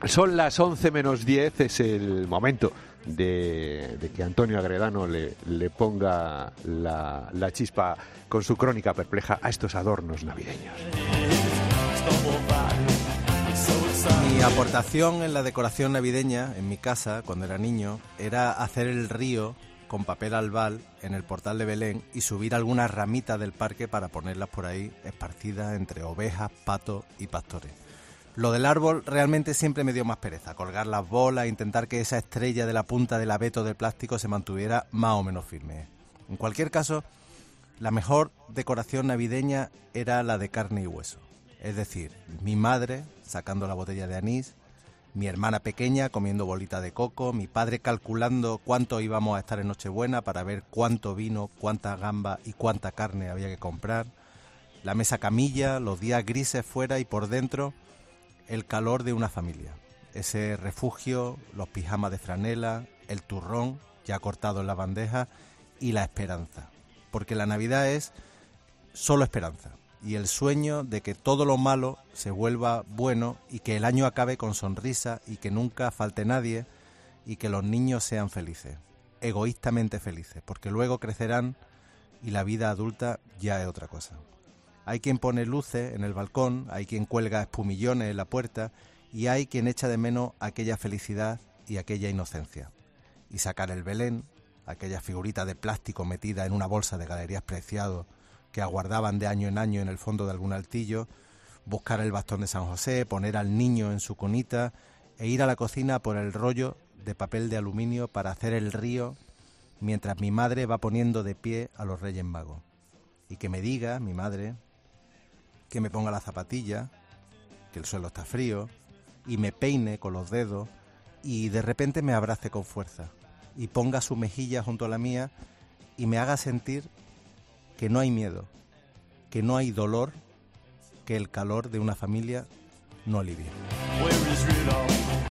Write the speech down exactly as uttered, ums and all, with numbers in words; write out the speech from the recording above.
Son las once menos diez, es el momento de, de que Antonio Agredano le, le ponga la, la chispa con su crónica perpleja a estos adornos navideños. Mi aportación en la decoración navideña en mi casa, cuando era niño, era hacer el río con papel albal en el portal de Belén y subir algunas ramitas del parque para ponerlas por ahí esparcidas entre ovejas, patos y pastores. Lo del árbol realmente siempre me dio más pereza, colgar las bolas e intentar que esa estrella de la punta del abeto de plástico se mantuviera más o menos firme. En cualquier caso, la mejor decoración navideña era la de carne y hueso. Es decir, mi madre sacando la botella de anís, mi hermana pequeña comiendo bolita de coco, mi padre calculando cuánto íbamos a estar en Nochebuena para ver cuánto vino, cuánta gamba y cuánta carne había que comprar, la mesa camilla, los días grises fuera y por dentro el calor de una familia, ese refugio, los pijamas de franela, el turrón ya cortado en la bandeja y la esperanza, porque la Navidad es solo esperanza y el sueño de que todo lo malo se vuelva bueno y que el año acabe con sonrisa y que nunca falte nadie y que los niños sean felices, egoístamente felices, porque luego crecerán y la vida adulta ya es otra cosa. Hay quien pone luces en el balcón, hay quien cuelga espumillones en la puerta y hay quien echa de menos aquella felicidad y aquella inocencia. Y sacar el Belén, aquella figurita de plástico metida en una bolsa de Galerías Preciados que aguardaban de año en año en el fondo de algún altillo, buscar el bastón de San José, poner al niño en su cunita e ir a la cocina por el rollo de papel de aluminio para hacer el río mientras mi madre va poniendo de pie a los Reyes Magos. Y que me diga, mi madre, que me ponga la zapatilla, que el suelo está frío, y me peine con los dedos, y de repente me abrace con fuerza, y ponga su mejilla junto a la mía, y me haga sentir que no hay miedo, que no hay dolor, que el calor de una familia no alivia.